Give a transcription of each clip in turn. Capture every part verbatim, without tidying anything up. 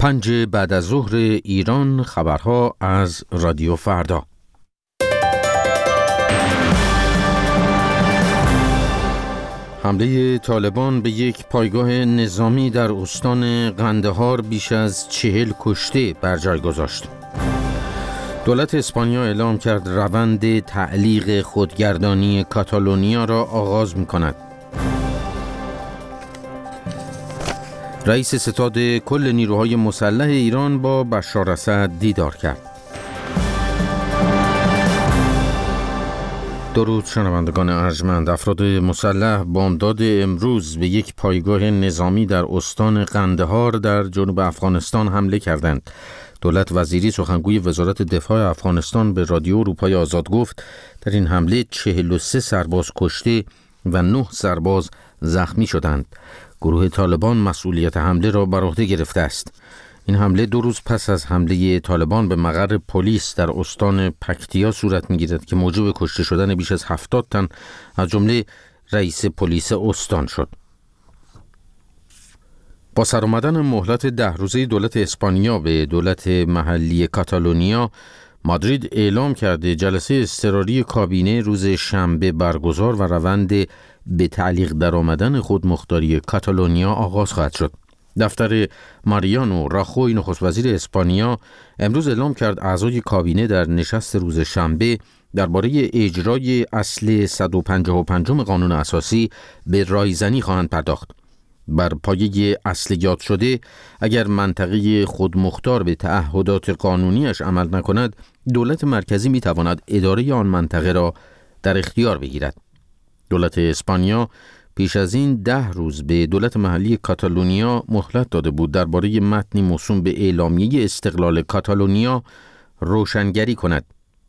پنج بعد از ظهر ایران، خبرها از رادیو فردا. حمله طالبان به یک پایگاه نظامی در استان قندهار بیش از چهل کشته بر جای گذاشت. دولت اسپانیا اعلام کرد روند تعلیق خودگردانی کاتالونیا را آغاز می‌کند. رئیس ستاد کل نیروهای مسلح ایران با بشار اسد دیدار کرد. درود شنوندگان ارجمند. افراد مسلح بامداد امروز به یک پایگاه نظامی در استان قندهار در جنوب افغانستان حمله کردند. دولت وزیری سخنگوی وزارت دفاع افغانستان به رادیو اروپای آزاد گفت در این حمله چهل و سه سرباز کشته و نه سرباز زخمی شدند. گروه طالبان مسئولیت حمله را بر عهده گرفته است. این حمله دو روز پس از حمله طالبان به مقر پلیس در استان پکتیا صورت می‌گیرد که موجب کشته شدن بیش از هفتاد تن از جمله رئیس پلیس استان شد. با سرآمدن مهلت ده روزه دولت اسپانیا به دولت محلی کاتالونیا، مادرید اعلام کرده جلسه اضطراری کابینه روز شنبه برگزار و روند به تعلیق درآمدن خودمختاری کاتالونیا آغاز خواهد شد. دفتر ماریانو راخوی نخست وزیر اسپانیا امروز اعلام کرد اعضای کابینه در نشست روز شنبه درباره اجرای اصل صد و پنجاه و پنج قانون اساسی به رایزنی خواهند پرداخت. بر پایه اصل یاد شده، اگر منطقه خودمختار به تعهدات قانونیش عمل نکند، دولت مرکزی می تواند اداره آن منطقه را در اختیار بگیرد. دولت اسپانیا پیش از این ده روز به دولت محلی کاتالونیا مهلت داده بود درباره متنی موسوم به اعلامیه استقلال کاتالونیا روشنگری کند.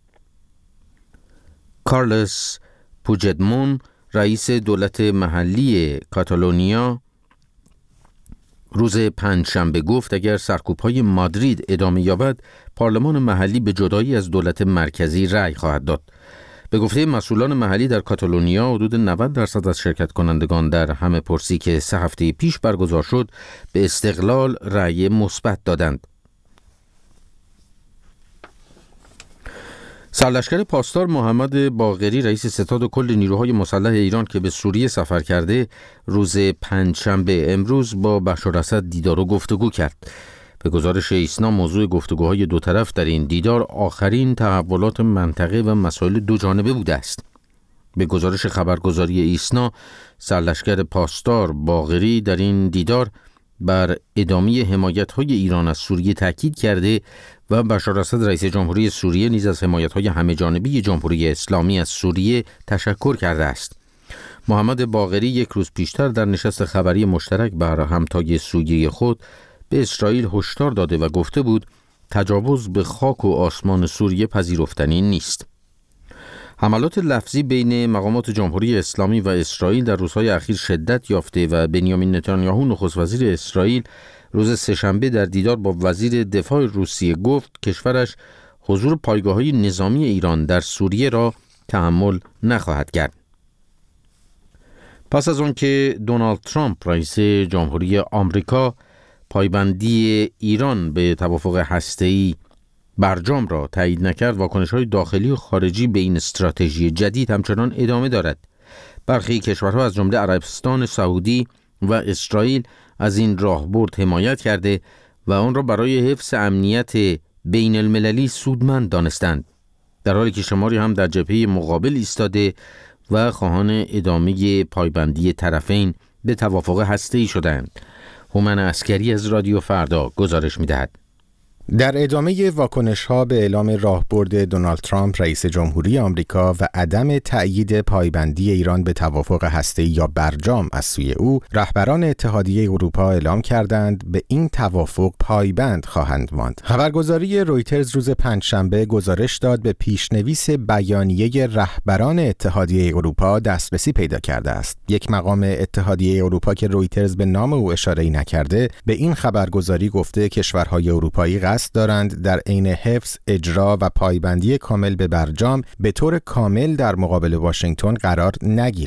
کارلس پوجدمون، رئیس دولت محلی کاتالونیا، روز پنجشنبه گفت اگر سرکوب‌های مادرید ادامه یابد، پارلمان محلی به جدایی از دولت مرکزی رأی خواهد داد. به گفته مسئولان محلی در کاتالونیا، حدود نود درصد از شرکت کنندگان در همه پرسی که سه هفته پیش برگزار شد به استقلال رأی مثبت دادند. سرلشکر پاسدار محمد باقری، رئیس ستاد کل نیروهای مسلح ایران که به سوریه سفر کرده، روز پنجشنبه امروز با بشار اسد دیدار و گفتگو کرد. به گزارش ایسنا، موضوع گفتگوهای دو طرف در این دیدار آخرین تحولات منطقه و مسائل دو جانبه بوده است. به گزارش خبرگزاری ایسنا، سرلشکر پاسدار باقری در این دیدار بر ادامه حمایت‌های ایران از سوریه تاکید کرده و بشار اسد رئیس جمهوری سوریه نیز از حمایت‌های همه‌جانبه جمهوری اسلامی از سوریه تشکر کرده است. محمد باقری یک روز پیشتر در نشست خبری مشترک بر همتای سوریه خود به اسرائیل هشدار داده و گفته بود تجاوز به خاک و آسمان سوریه پذیرفتنی نیست. حملات لفظی بین مقامات جمهوری اسلامی و اسرائیل در روزهای اخیر شدت یافته و بنیامین نتانیاهو نخست وزیر اسرائیل روز سه‌شنبه در دیدار با وزیر دفاع روسیه گفت کشورش حضور پایگاه‌های نظامی ایران در سوریه را تحمل نخواهد کرد. پس از آن که دونالد ترامپ رئیس جمهوری آمریکا پایبندی ایران به توافق هسته‌ای برجام را تایید نکرد، واکنش‌های داخلی و خارجی به این استراتژی جدید همچنان ادامه دارد. برخی کشورها از جمله عربستان سعودی و اسرائیل از این راهبرد حمایت کرده و آن را برای حفظ امنیت بین المللی سودمند دانستند، در حالی که شماری هم در جبهه مقابل ایستاده و خواهان ادامه پایبندی طرفین به توافق هسته‌ای شدند. هومن عسکری از رادیو فردا گزارش می‌دهد. در ادامه واکنش‌ها به اعلام راهبرد دونالد ترامپ رئیس جمهوری آمریکا و عدم تأیید پایبندی ایران به توافق هسته‌ای یا برجام از سوی او، رهبران اتحادیه اروپا اعلام کردند به این توافق پایبند خواهند ماند. خبرگزاری رویترز روز پنجشنبه گزارش داد به پیشنویس بیانیه رهبران اتحادیه اروپا دسترسی پیدا کرده است. یک مقام اتحادیه اروپا که رویترز به نام او اشاره‌ای نکرده، به این خبرگزاری گفته کشورهای اروپایی قصد دارند در عین حفظ، اجرا و پایبندی کامل به برجام به طور کامل در مقابل واشنگتن قرار نگیرند.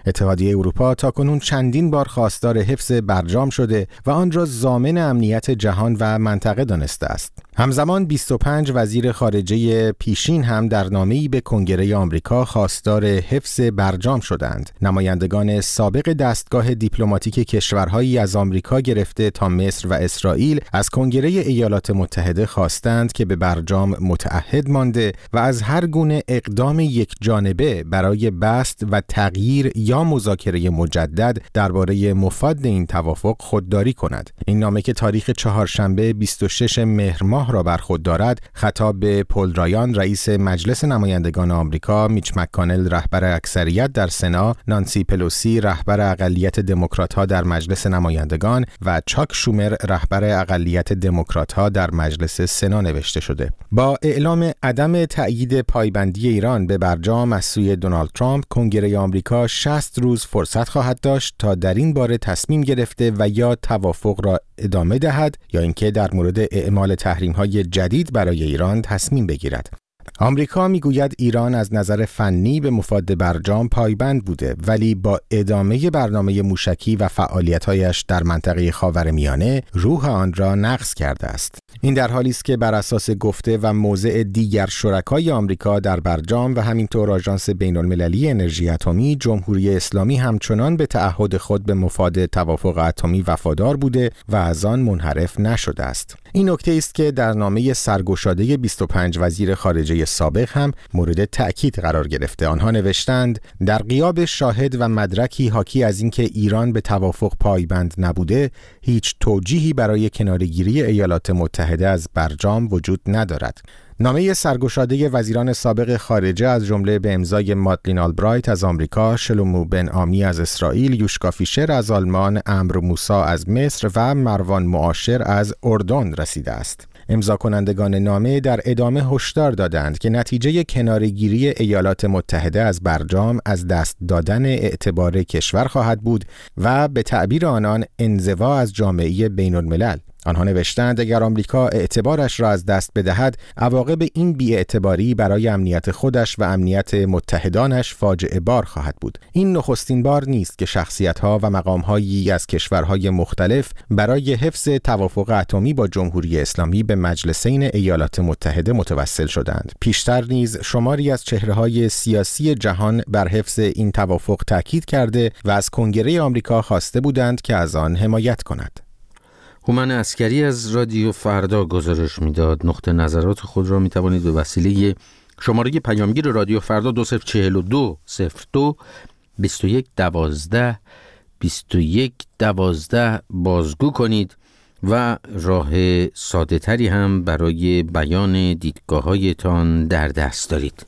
اتحادیه اروپا تاکنون چندین بار خواستار حفظ برجام شده و آن را ضامن امنیت جهان و منطقه دانسته است. همزمان بیست و پنج وزیر خارجه پیشین هم در نامه‌ای به کنگره آمریکا خواستار حفظ برجام شدند. نمایندگان سابق دستگاه دیپلماتیک کشورهایی از آمریکا گرفته تا مصر و اسرائیل از کنگره ایالات متحده خواستند که به برجام متعهد مانده و از هر گونه اقدام یک جانبه برای بست و تغییر یا مذاکره مجدد درباره مفاد این توافق خودداری کند. این نامه که تاریخ چهارشنبه بیست و ششم مهر ماه را بر خود دارد، خطاب به پل رایان رئیس مجلس نمایندگان آمریکا، میچ مک‌کانل رهبر اکثریت در سنا، نانسی پلوسی رهبر اقلیت دموکرات‌ها در مجلس نمایندگان و چاک شومر رهبر اقلیت دموکرات‌ها در مجلس سنا نوشته شده. با اعلام عدم تأیید پایبندی ایران به برجام از سوی دونالد ترامپ، کنگره آمریکا شصت روز فرصت خواهد داشت تا در این باره تصمیم گرفته و یا توافق را ادامه دهد یا اینکه در مورد اعمال تحریم‌های جدید برای ایران تصمیم بگیرد. آمریکا میگوید ایران از نظر فنی به مفاد برجام پایبند بوده، ولی با ادامه برنامه موشکی و فعالیت‌هایش در منطقه خاورمیانه روح آن را نقض کرده است. این در حالی است که بر اساس گفته و موضع دیگر شرکای آمریکا در برجام و همینطور آژانس بین‌المللی انرژی اتمی، جمهوری اسلامی همچنان به تعهد خود به مفاد توافق اتمی وفادار بوده و از آن منحرف نشده است. این نکته است که در نامه سرگشاده بیست و پنج وزیر خارجه سابق هم مورد تأکید قرار گرفته. آنها نوشتند در غیاب شاهد و مدرکی حاکی از اینکه ایران به توافق پایبند نبوده، هیچ توجیهی برای کناره‌گیری ایالات متحده از برجام وجود ندارد. نامه سرگشاده وزیران سابق خارجه از جمله به امضای مادلین آلبرایت از آمریکا، شلومو بن عامی از اسرائیل، یوشکا فیشر از آلمان، عمرو موسی از مصر و مروان معاشر از اردن رسیده است. امضا کنندگان نامه در ادامه هشدار دادند که نتیجه کناره‌گیری ایالات متحده از برجام از دست دادن اعتبار کشور خواهد بود و به تعبیر آنان انزوا از جامعه بین‌الملل. آنها نوشتند اگر آمریکا اعتبارش را از دست بدهد، عواقب این بی‌اعتباری برای امنیت خودش و امنیت متحدانش فاجعه بار خواهد بود. این نخستین بار نیست که شخصیت‌ها و مقام‌هایی از کشورهای مختلف برای حفظ توافق اتمی با جمهوری اسلامی به مجلسین ایالات متحده متوسل شدند. پیشتر نیز شماری از چهره‌های سیاسی جهان بر حفظ این توافق تاکید کرده و از کنگره آمریکا خواسته بودند که از آن حمایت کند. هومن عسکری از رادیو فردا گزارش میداد. نقطه نظرات خود را می توانید به وسیله شماره پیامگیر رادیو فردا دو صفر چهل و دو صفر دو بیست و یک دوازده بیست و یک دوازده بازگو کنید و راه ساده تری هم برای بیان دیدگاه‌هایتان در دست دارید.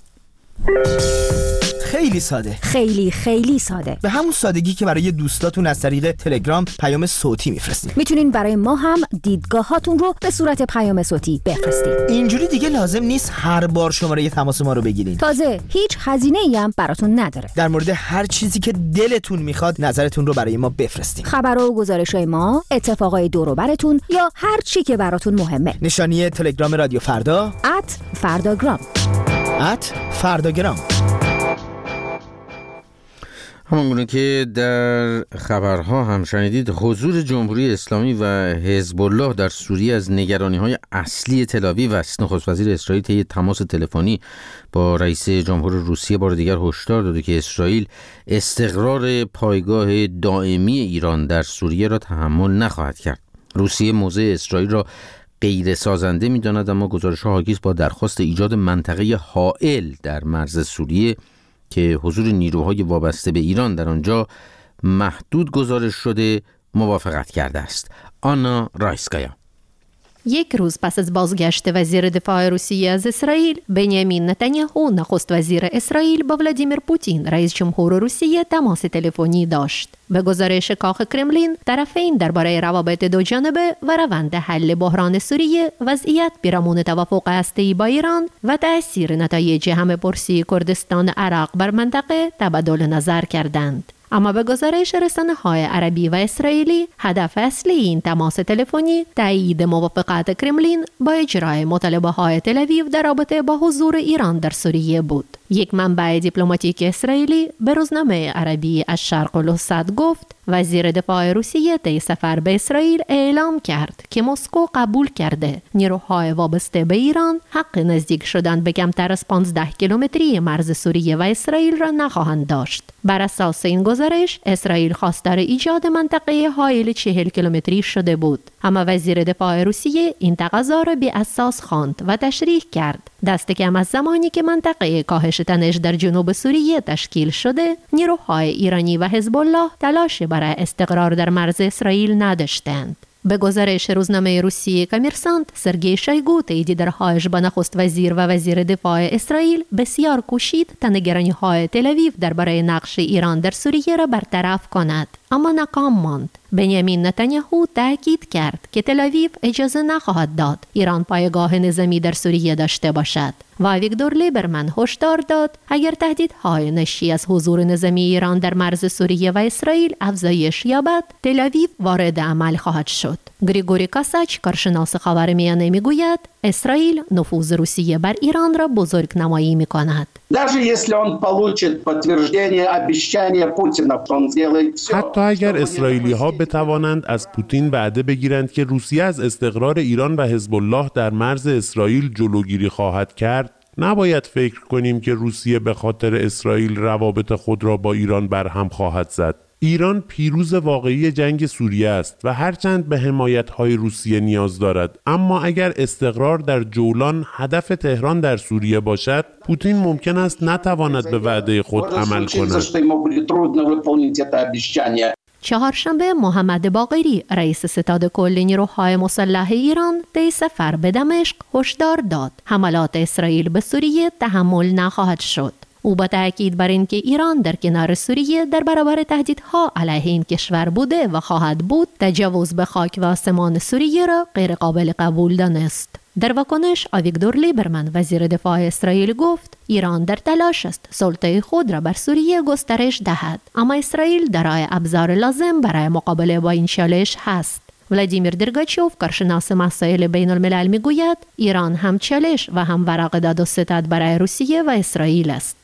خیلی ساده، خیلی خیلی ساده، به همون سادگی که برای دوستاتون از طریق تلگرام پیام صوتی میفرستین. میتونین برای ما هم دیدگاهاتون رو به صورت پیام صوتی بفرستید. اینجوری دیگه لازم نیست هر بار شماره تماس ما رو بگیرین. تازه هیچ هزینه‌ای هم براتون نداره. در مورد هر چیزی که دلتون میخواد نظرتون رو برای ما بفرستین. خبر و گزارش‌های ما، اتفاقای دور و براتون یا هر چی که براتون مهمه. نشانی تلگرام رادیو فردا ات فرداگرام ات فرداگرام. همونگونه که در خبرها هم شنیدید، حضور جمهوری اسلامی و حزب الله در سوریه از نگرانی‌های اصلی تل‌آویو است. نخست وزیر اسرائیل طی تماس تلفنی با رئیس جمهور روسیه بار دیگر هشدار داده که اسرائیل استقرار پایگاه دائمی ایران در سوریه را تحمل نخواهد کرد. روسیه موضع اسرائیل را غیر سازنده می‌داند، اما گزارش‌ها حاکی است با درخواست ایجاد منطقه حائل در مرز سوریه که حضور نیروهای وابسته به ایران در آنجا محدود گزارش شده موافقت کرده است. آنا رایسکایا. یک روز پس از بازگشت وزیر دفاع روسیه از اسرائیل، بنیامین نتانیاهو نخست وزیر اسرائیل با ولادیمیر پوتین رئیس جمهور روسیه تماس تلفنی داشت. به گزارش کاخ کرملین، طرفین درباره روابط دو جانبه و روند حل بحران سوریه، وضعیت پیرامون توافق هسته‌ای با ایران و تأثیر نتایج همه‌پرسی کردستان عراق بر منطقه تبادل نظر کردند. اما به گزارش رسانه‌های عربی و اسرائیلی، هدف اصلی این تماس تلفنی تایید موافقت کرملین با اجرای مطالبه‌های تل‌آویو در رابطه با حضور ایران در سوریه بود. یک منبع دیپلماتیک اسرائیلی به روزنامه عربی الشرق الاوسط گفت وزیر دفاع روسیه طی سفر به اسرائیل اعلام کرد که مسکو قبول کرده نیروهای وابسته به ایران حق نزدیک شدن به کمتر از پانزده کیلومتری مرز سوریه و اسرائیل را نخواهند داشت. بر اساس این گزارش اسرائیل خواستار ایجاد منطقه حائل چهل کیلومتری شده بود، اما وزیر دفاع روسیه این تقاضا را بی اساس خواند و تشریح کرد دست کم از زمانی که منطقه کاهش تنش در جنوب سوریه تشکیل شده، نیروهای ایرانی و حزب الله تلاش برای استقرار در مرز اسرائیل نداشتند. به گزارش روزنامه روسیه کامرسانت، سرگئی شویگو طی دیدارهایش با نخست وزیر و وزیر دفاع اسرائیل بسیار کوشید تا نگرانی‌های تل‌آویو درباره نقش ایران در سوریه را برطرف کند، اما ناکام ماند. بنیامین نتانیاهو تاکید کرد که تل‌آویو اجازه نخواهد داد ایران پایگاه نظامی در سوریه داشته باشد و ویکتور لیبرمن هشدار داد اگر تهدیدهای ناشی از حضور نظامی ایران در مرز سوریه و اسرائیل افزایش یابد، تل‌آویو وارد عمل خواهد شد. گریگوری کاساچ، کارشناس خاورمیانه، میگوید اسرائیل نفوذ روسیه بر ایران را بزرگ نمایی می کند. حتی اگر اسرائیلی ها بتوانند از پوتین وعده بگیرند که روسیه از استقرار ایران و حزب الله در مرز اسرائیل جلوگیری خواهد کرد، نباید فکر کنیم که روسیه به خاطر اسرائیل روابط خود را با ایران برهم خواهد زد. ایران پیروز واقعی جنگ سوریه است و هرچند به حمایت‌های روسیه نیاز دارد، اما اگر استقرار در جولان هدف تهران در سوریه باشد، پوتین ممکن است نتواند به وعده خود عمل کند. چهارشنبه محمد باقری، رئیس ستاد کل نیروهای مسلح ایران، طی سفر به دمشق هشدار داد حملات اسرائیل به سوریه تحمل نخواهد شد. او با تاکید بر اینکه ایران در کنار سوریه در برابر تهدیدها علیه این کشور بوده و خواهد بود، تجاوز به خاک و آسمان سوریه را غیر قابل قبول دانست. در واکنش، آویگدور لیبرمن، وزیر دفاع اسرائیل، گفت ایران در تلاش است سلطه خود را بر سوریه گسترش دهد، اما اسرائیل دارای ابزار لازم برای مقابله با این چالش هست. ولادیمیر درگاچوف، کارشناس مسائل بین الملل، میگوید ایران هم چالش و هم ورق داد و ستد برای روسیه و اسرائیل است.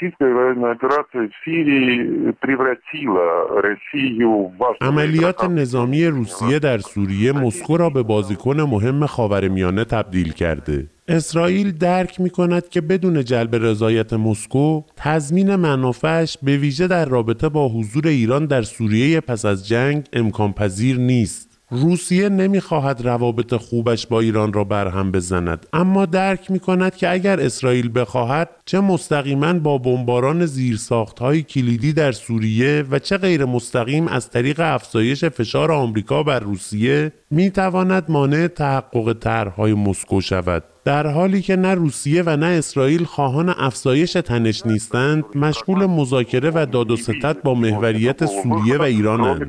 عملیات نظامی روسیه در سوریه مسکو را به بازیکن مهم خاورمیانه تبدیل کرده. اسرائیل درک می‌کند که بدون جلب رضایت مسکو، تضمین منافعش به ویژه در رابطه با حضور ایران در سوریه پس از جنگ امکان پذیر نیست. روسیه نمیخواهد روابط خوبش با ایران را برهم بزند، اما درک می‌کند که اگر اسرائیل بخواهد، چه مستقیما با بمباران زیرساخت‌های کلیدی در سوریه و چه غیر مستقیم از طریق افزایش فشار آمریکا بر روسیه، میتواند مانع تحقق طرح‌های مسکو شود. در حالی که نه روسیه و نه اسرائیل خواهان افزایش تنش نیستند، مشغول مذاکره و داد و ستد با محوریت سوریه و ایرانند.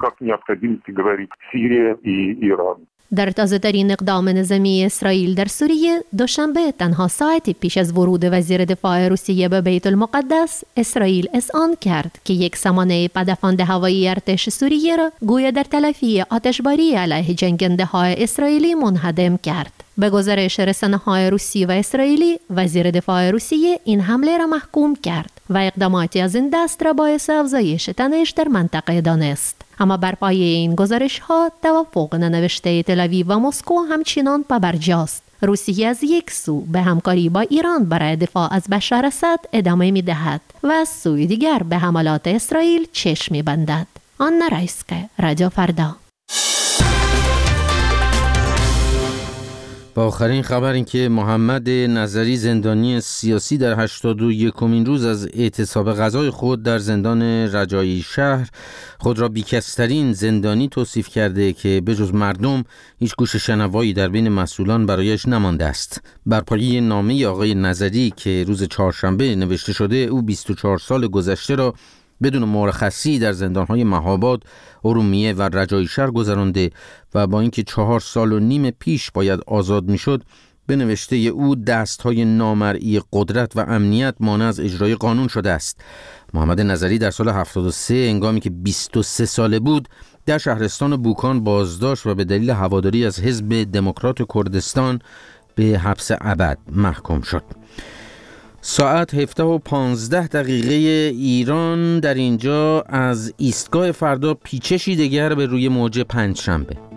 در تازه‌ترین اقدام نظامی اسرائیل در سوریه، دوشنبه تنها ساعتی پیش از ورود وزیر دفاع روسیه به بیت المقدس، اسرائیل اذعان کرد که یک سامانه پدافند هوایی ارتش سوریه را گویا در تلافی آتشباری علیه جنگنده‌های اسرائیلی منهدم کرد. به گزارش رسانه‌های روسی و اسرائیلی، وزیر دفاع روسیه این حمله را محکوم کرد و اقداماتی از این دست را باعث افزایش تنش در منطقه دانست. اما بر پایه این گزارش‌ها، توافق ننوشته تل‌آویو و مسکو همچنان پابرجاست. روسیه از یک سو به همکاری با ایران برای دفاع از بشار اسد ادامه می‌دهد و از سوی دیگر به حملات اسرائیل چشم می‌بندد. آنا رایسکه، رادیو فردا. با آخرین خبر این که محمد نظری، زندانی سیاسی، در هشتاد و یکمین روز از اعتصاب غذای خود در زندان رجایی شهر خود را بیکس‌ترین زندانی توصیف کرده که بجز مردم هیچ گوش شنوایی در بین مسئولان برایش نمانده است. بر پایه نامه آقای نظری که روز چهارشنبه نوشته شده، او بیست و چهار سال گذشته را بدون مرخصی در زندان‌های مهاباد، ارومیه و رجایی شهر گذرانده و با اینکه چهار سال و نیم پیش باید آزاد می‌شد، به نوشته او دست‌های نامرئی قدرت و امنیت مانع از اجرای قانون شده است. محمد نظری در سال هفتاد و سه هنگامی که بیست و سه ساله بود، در شهرستان بوکان بازداشت و به دلیل هواداری از حزب دموکرات کردستان به حبس ابد محکوم شد. ساعت هفده و پانزده دقیقه ایران در اینجا از ایستگاه فردا پیچشی دیگر به روی موج پنجشنبه.